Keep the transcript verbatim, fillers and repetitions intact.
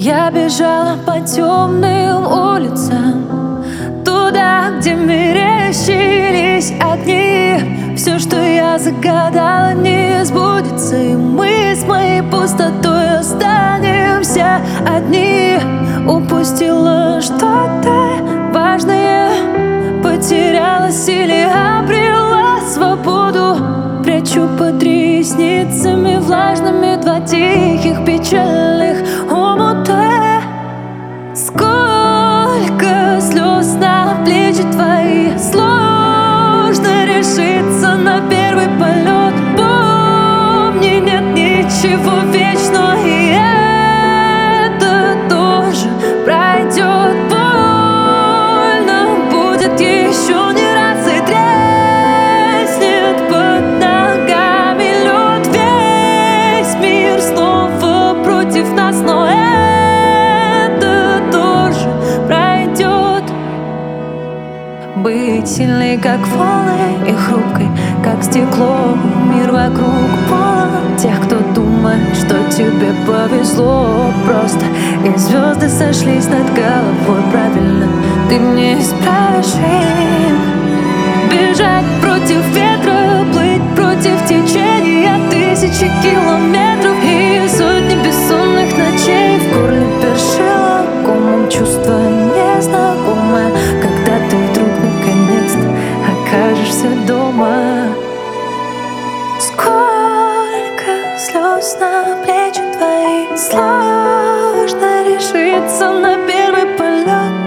Я бежала по темным улицам, туда, где мерещились огни. Все, что я загадала, не сбудется, и мы с моей пустотой останемся одни. Упустила что-то важное, потерялась или обрела свободу. Прячу под ресницами влажными два тихих печальных омута. Сколько слез на плечи твои, сложно решиться на первый полет. Помни, нет ничего вечного, и это тоже пройдет. Больно будет еще не раз, и треснет под ногами лед. Весь мир снова против нас, но это тоже пройдет. Быть сильной, как волны, и хрупкой, как стекло. Мир вокруг полон тех, кто думает, что тебе повезло просто, и звезды сошлись над головой правильно. Ты не исправишь их. Бежать против ветра, плыть против течения, тысячи километров и сотни бессонных ночей. В горле першило комом, чувство незнакомое, когда ты вдруг наконец-то окажешься дома. Сколько слез на плечи твои, сложно решиться на первый полет.